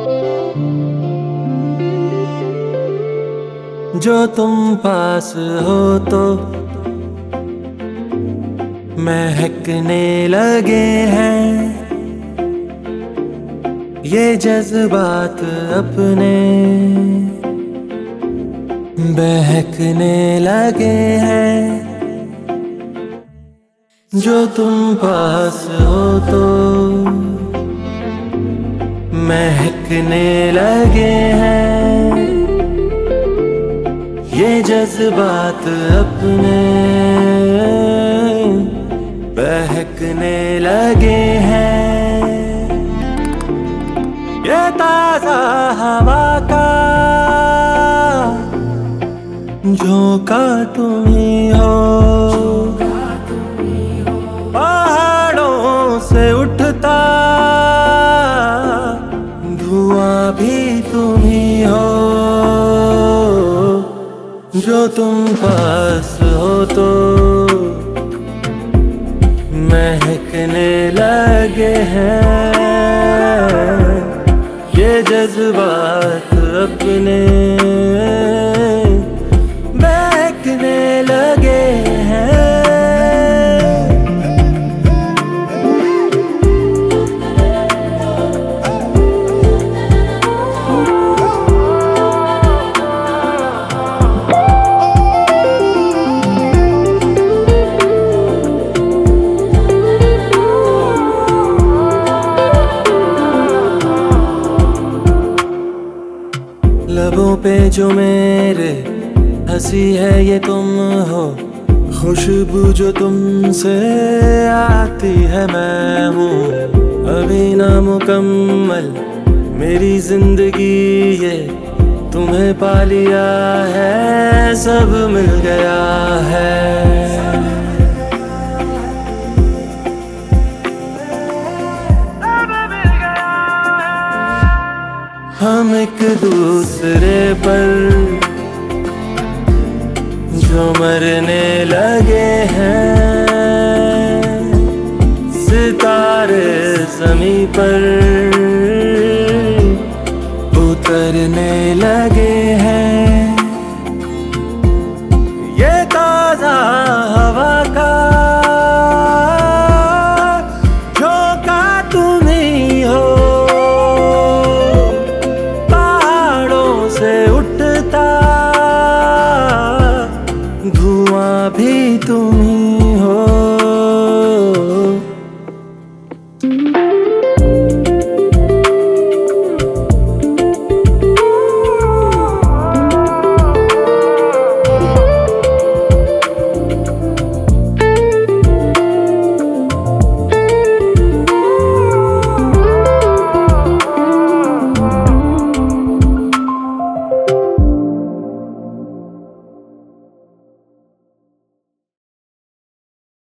जो तुम पास हो तो महकने लगे हैं ये जज्बात अपने, बहकने लगे हैं। जो तुम पास हो तो महकने लगे हैं ये जज्बात अपने, बहकने लगे हैं। ये ताजा हवा का झोंका तुम ही हो, पहाड़ों से उठता धुआं भी तुम ही हो। जो तुम पास हो तो महकने लगे हैं ये जज्बात अपने, बहकने लगे हैं। लबों पे जो मेरे हंसी है ये तुम हो, खुशबू जो तुमसे आती है मैं हूँ। अभी ना मुकम्मल मेरी जिंदगी ये, तुम्हें पा लिया है सब मिल गया है। हम एक दूसरे पर जो मरने लगे हैं, सितारे ज़मीं पर उतरने लगे